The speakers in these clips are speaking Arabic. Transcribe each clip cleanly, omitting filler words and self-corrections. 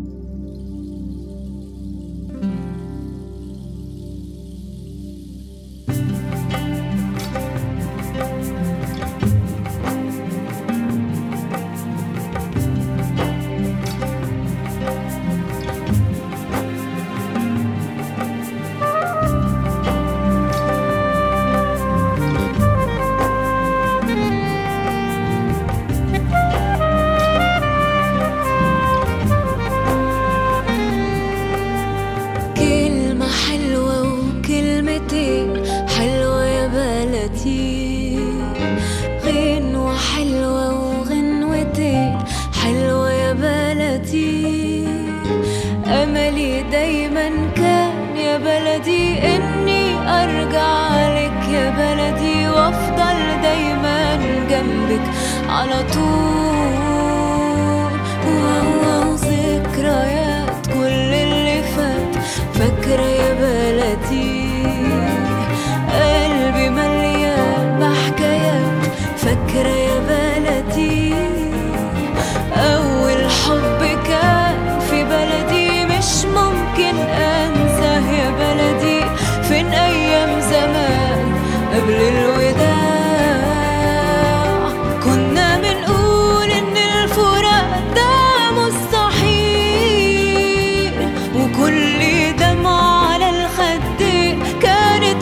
حلوة يا بلدي، غنوة حلوة وغنوتين حلوة يا بلدي. أملي دايما كان يا بلدي إني أرجع لك يا بلدي، وأفضل دايما جنبك على طول. ذكريات كل اللي فات فاكرة يا بلدي، قلبي مليان بحكايات فاكرة يا بلدي. أول حب كان في بلدي مش ممكن أنساه يا بلدي، فين أيام زمان قبل الوداع كنا بنقول إن الفراق ده مستحيل، وكل دمعة على الخدين كانت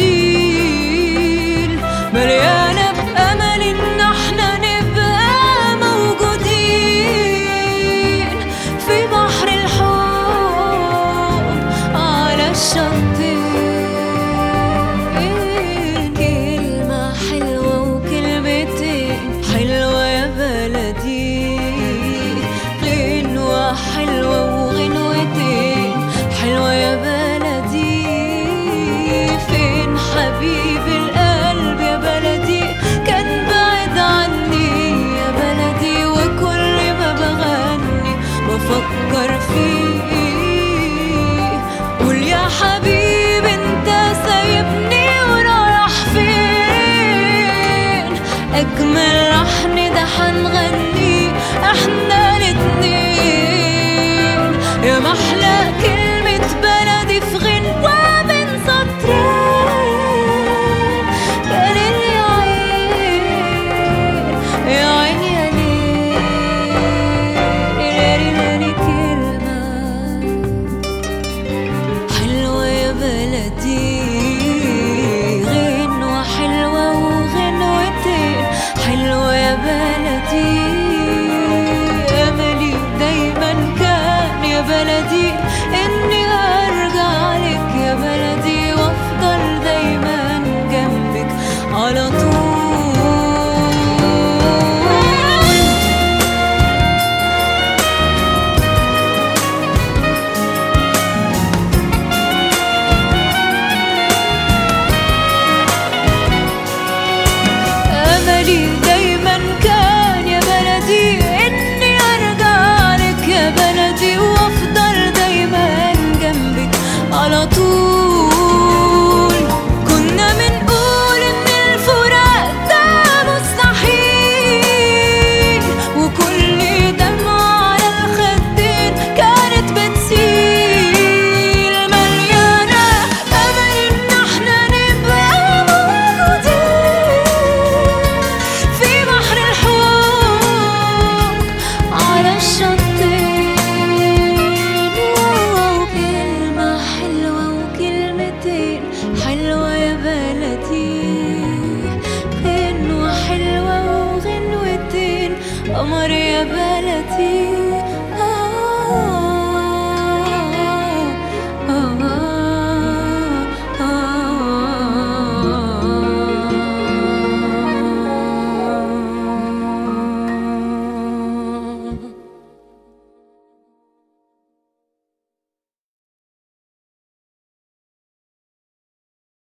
بتسيل، مليانة بأمل إن احنا نبقى موجودين في بحر الحب على الشطين. كلمة حلوة وكلمتين حلوة يا بلدي، غنوة حلوة وغنوتين حلوة يا بلدي. فين حبيب القلب يا بلدي، كان بعيد عني يا بلدي، وكل ما بغني بفكر فيه. قول يا حبيب انت سايبني ورايح فين، اجمل لحن ده حنغني احنا الاتنين، يا محلى كلمة بلدي في غنوة بين سطرين. يا ليل يا عين يا عين يا ليل، ليلي كلمة حلوة يا بلدي، غنوة حلوة وغنوتين حلوة يا بلدي. أملي دايما كان يا بلدي إني أرجع لك يا بلدي، وأفضل دايما جنبك على طول. أملي دايما كان يا بلدي إني أرجع لك يا بلدي، وأفضل دايما جنبك على طول. كنا بنقول إن الفراق ده مستحيل، وكل دمعة على الخدين كانت بتسيل، مليانة أمل إن احنا نبقى موجودين في بحر الحب على الشطين. كلمة حلوة وكلمتين حلوة يا بلدي، غنوة حلوة وغنوتين قمر يا بلدي.